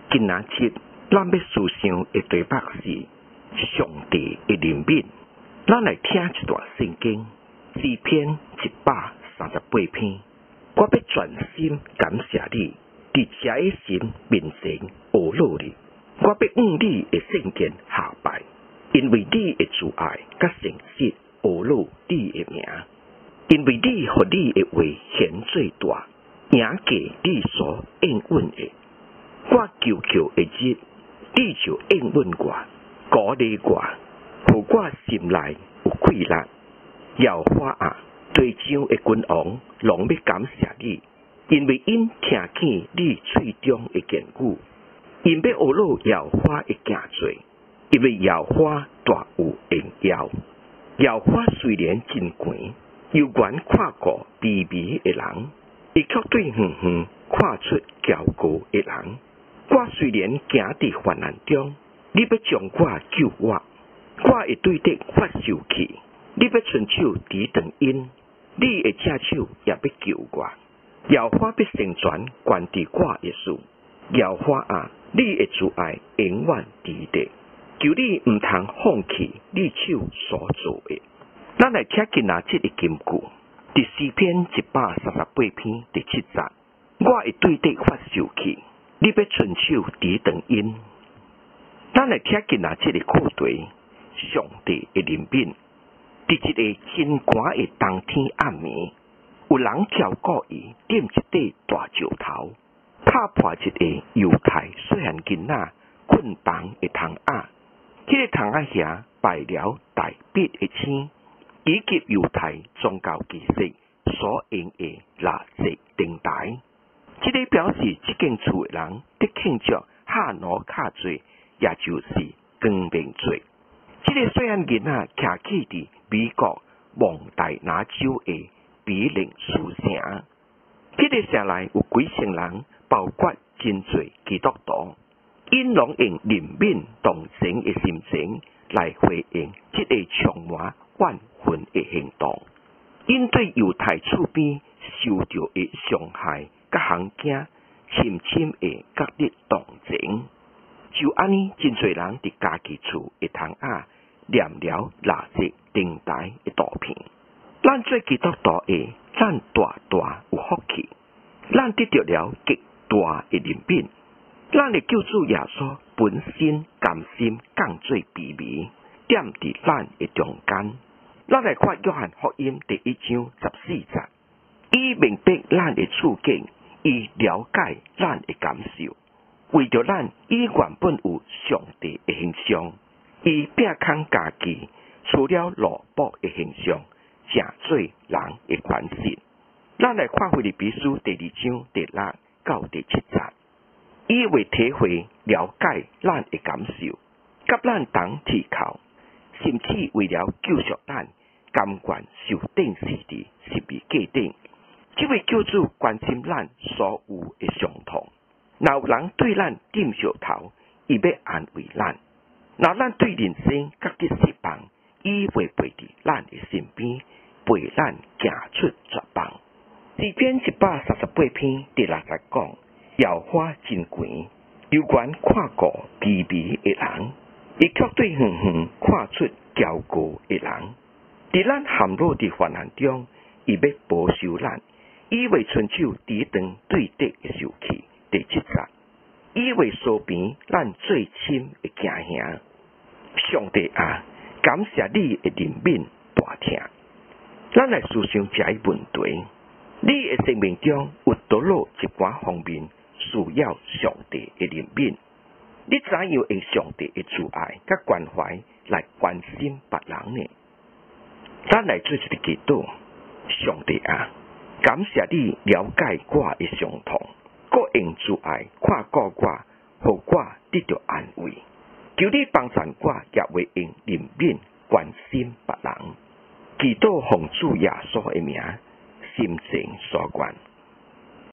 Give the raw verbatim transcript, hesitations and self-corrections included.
今仔日咱要思想的题目是上帝的怜悯。咱来听一段圣经，诗篇一百三十八篇。我要全心感谢你，伫这的神面前学努力。我要往你的圣殿下拜，因为你的慈爱甲诚实学努你的名。因为你和你的话显最大，赢过你所应允的。我求求的日，你就应允我，鼓励我，互我心内有快乐。耶和华啊，地上的君王拢要感谢你，因为因听见你嘴中的言语，因要学努耶和华的行罪，因为耶和华大有荣耀。耶和华虽然真悬，又远看过卑微的人，伊却对远远看出骄傲的人。我虽然行伫患难中，你要将我救我，我会对得发受气，你要伸手抵挡因，你的正手也要救我。耶和华要成全关伫我的事，耶和华啊，你的慈爱永远伫地，求你毋通放弃你手所做的。咱来听今仔日的金句，伫诗篇一百三十八篇第七节，我会对得发受气，你要伸手抵挡因。咱来听今仔日的课题，上帝的怜悯。伫一个真寒的冬天暗暝，有人跳过伊点一块大石头，拍破一个犹太细汉囡仔困房的窗仔。迄、那个窗仔遐摆了大笔的钱，以及犹太宗教仪式所用的蜡烛灯台。这个表示这间厝的人得庆祝哈努卡节，也就是光明节。这个细汉囡仔徛起伫美国蒙大拿州的比灵书城，这个城内有几千人，包括真侪基督徒，因拢用怜悯同情的心情来回应这个充满怨恨的行动。因对犹太厝边受到的伤害甲行径，深深的觉得同情。就安尼，真侪人伫家己厝的窗仔念了蜡烛灯台的图片。咱做基督徒的，咱大大有福气，咱得到了极大的怜悯。咱的救主耶稣本身甘心降做卑微，踮伫咱的中间。咱来看约翰福音第一章十四节，伊明白咱的处境，伊了解咱的感受，为着咱，伊原本有上帝的形象，伊摒空家己，除了奴仆的形象，成做人的原型。咱来看腓立比书第二章第六到第七节，伊为体会了解咱的感受，甲咱同提靠，甚至为了救赎咱，甘愿受钉死伫十字架顶。这位救主关心咱所有的伤痛。若有人对咱点石头，伊要安慰咱；若咱对人生觉得失望，伊会陪伫咱的身边，陪咱行出绝望。诗篇一百三十八篇第六节讲：耶和华真悬，又远看过卑微的人，伊却对远远看出骄傲的人。伫咱陷落伫患难中，伊要保守咱，伊为伸手抵挡对敌的受气。第七节，伊为疏边咱最亲的家兄。上帝啊，感谢你的怜悯大听。咱来思想这一问题：你的生命中有倒落一寡方面需要上帝的怜悯？你怎样用上帝的慈爱甲关怀来关心别人呢？咱来做一个祈祷。上帝啊，感谢你了解我的伤痛，搁用慈爱看顾我，互我得到安慰。求你帮助我，也会用怜悯关心别人。祈祷奉主耶稣的名，心情所愿。